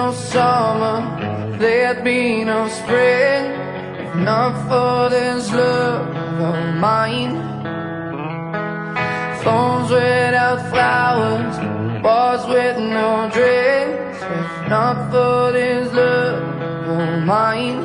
no summer, there'd be no spring, if not for this love of mine. Phones without flowers, bars with no drinks, if not for this love of mine.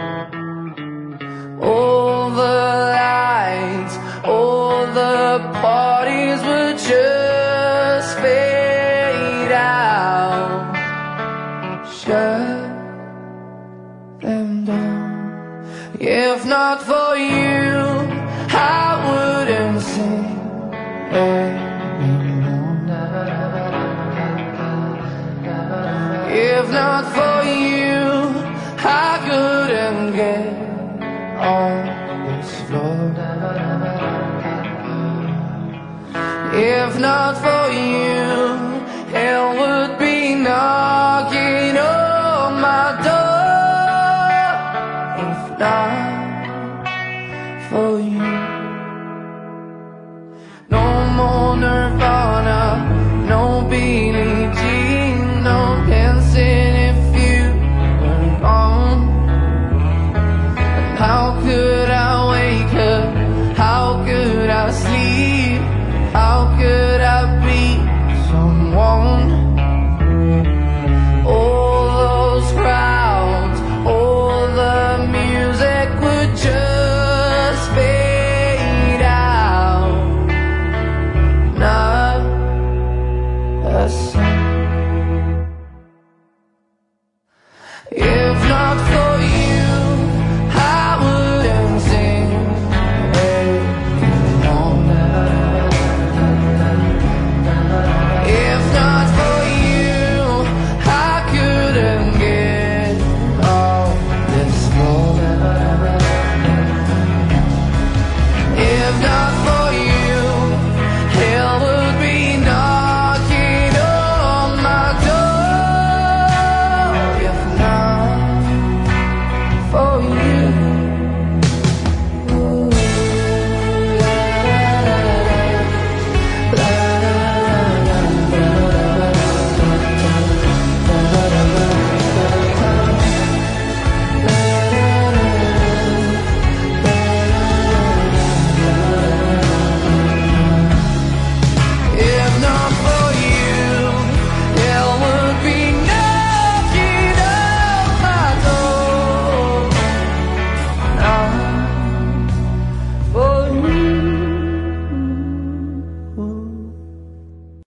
All the lights, all the parties would just fade out. Shut them down. If not for you, I wouldn't sing anymore. If not for you, I couldn't get on this floor. If not for you, hell would be knocking on my door. If not